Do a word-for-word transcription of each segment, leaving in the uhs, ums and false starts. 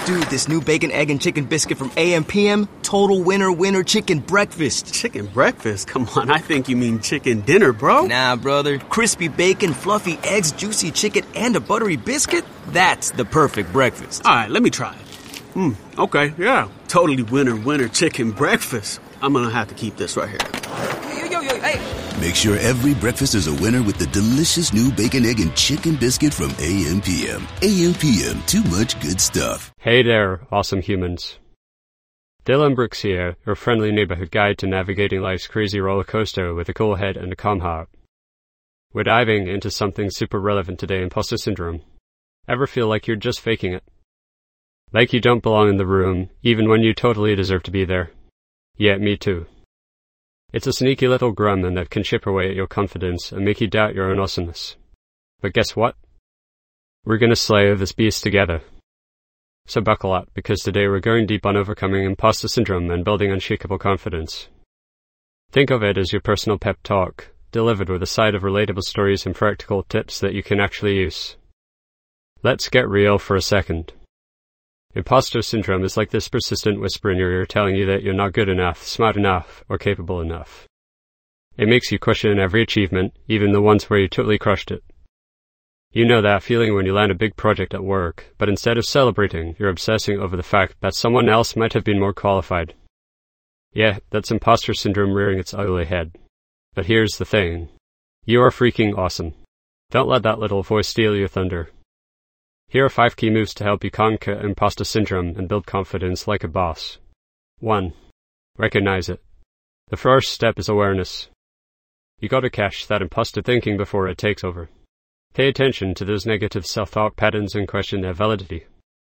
Dude, this new bacon, egg, and chicken biscuit from A M P M, total winner winner chicken breakfast. Chicken breakfast? Come on, I think you mean chicken dinner, bro. Nah, brother. Crispy bacon, fluffy eggs, juicy chicken, and a buttery biscuit? That's the perfect breakfast. All right, let me try it. Hmm, okay, yeah. Totally winner winner chicken breakfast. I'm gonna have to keep this right here. Yo, yo, yo, hey. Make sure every breakfast is a winner with the delicious new bacon, egg, and chicken biscuit from A M P M. A M P M, too much good stuff. Hey there, awesome humans. Dylan Brooks here, your friendly neighborhood guide to navigating life's crazy roller coaster with a cool head and a calm heart. We're diving into something super relevant today, imposter syndrome. Ever feel like you're just faking it? Like you don't belong in the room, even when you totally deserve to be there? Yeah, me too. It's a sneaky little gremlin that can chip away at your confidence and make you doubt your own awesomeness. But guess what? We're gonna slay this beast together. So buckle up, because today we're going deep on overcoming imposter syndrome and building unshakable confidence. Think of it as your personal pep talk, delivered with a side of relatable stories and practical tips that you can actually use. Let's get real for a second. Imposter syndrome is like this persistent whisper in your ear telling you that you're not good enough, smart enough, or capable enough. It makes you question every achievement, even the ones where you totally crushed it. You know that feeling when you land a big project at work, but instead of celebrating, you're obsessing over the fact that someone else might have been more qualified. Yeah, that's imposter syndrome rearing its ugly head. But here's the thing. You are freaking awesome. Don't let that little voice steal your thunder. Here are five key moves to help you conquer imposter syndrome and build confidence like a boss. one. Recognize it. The first step is awareness. You gotta catch that imposter thinking before it takes over. Pay attention to those negative self-talk patterns and question their validity.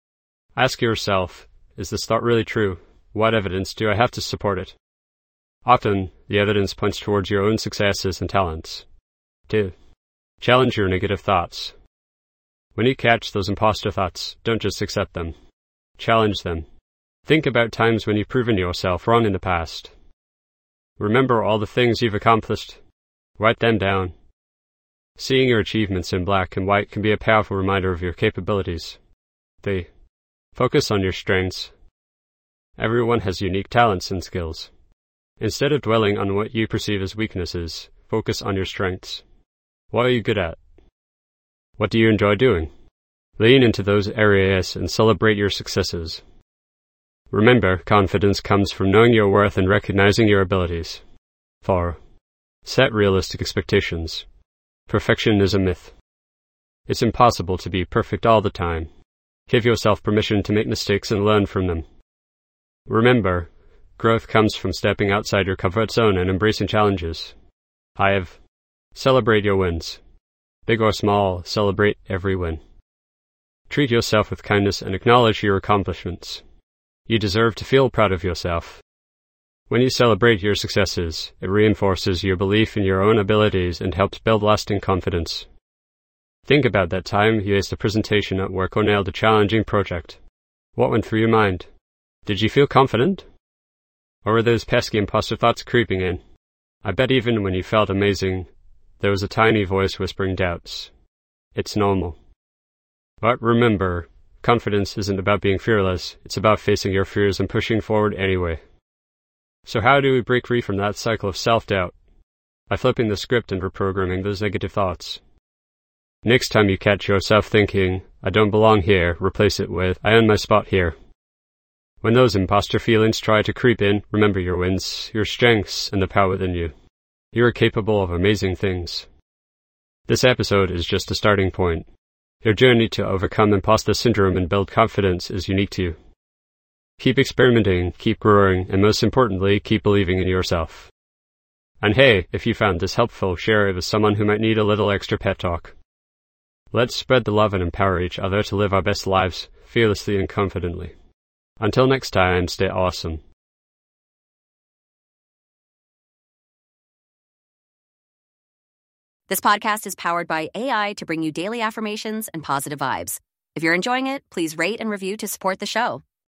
Ask yourself, is this thought really true? What evidence do I have to support it? Often, the evidence points towards your own successes and talents. two. Challenge your negative thoughts. When you catch those imposter thoughts, don't just accept them. Challenge them. Think about times when you've proven yourself wrong in the past. Remember all the things you've accomplished. Write them down. Seeing your achievements in black and white can be a powerful reminder of your capabilities. three. Focus on your strengths. Everyone has unique talents and skills. Instead of dwelling on what you perceive as weaknesses, focus on your strengths. What are you good at? What do you enjoy doing? Lean into those areas and celebrate your successes. Remember, confidence comes from knowing your worth and recognizing your abilities. four. Set realistic expectations. Perfection is a myth. It's impossible to be perfect all the time. Give yourself permission to make mistakes and learn from them. Remember, growth comes from stepping outside your comfort zone and embracing challenges. five. Celebrate your wins. Big or small, celebrate every win. Treat yourself with kindness and acknowledge your accomplishments. You deserve to feel proud of yourself. When you celebrate your successes, it reinforces your belief in your own abilities and helps build lasting confidence. Think about that time you aced a presentation at work or nailed a challenging project. What went through your mind? Did you feel confident? Or were those pesky imposter thoughts creeping in? I bet even when you felt amazing, there was a tiny voice whispering doubts. It's normal. But remember, confidence isn't about being fearless, it's about facing your fears and pushing forward anyway. So how do we break free from that cycle of self-doubt? By flipping the script and reprogramming those negative thoughts. Next time you catch yourself thinking, I don't belong here, replace it with, I earn my spot here. When those imposter feelings try to creep in, remember your wins, your strengths, and the power within you. You are capable of amazing things. This episode is just a starting point. Your journey to overcome imposter syndrome and build confidence is unique to you. Keep experimenting, keep growing, and most importantly, keep believing in yourself. And hey, if you found this helpful, share it with someone who might need a little extra pep talk. Let's spread the love and empower each other to live our best lives, fearlessly and confidently. Until next time, stay awesome. This podcast is powered by A I to bring you daily affirmations and positive vibes. If you're enjoying it, please rate and review to support the show.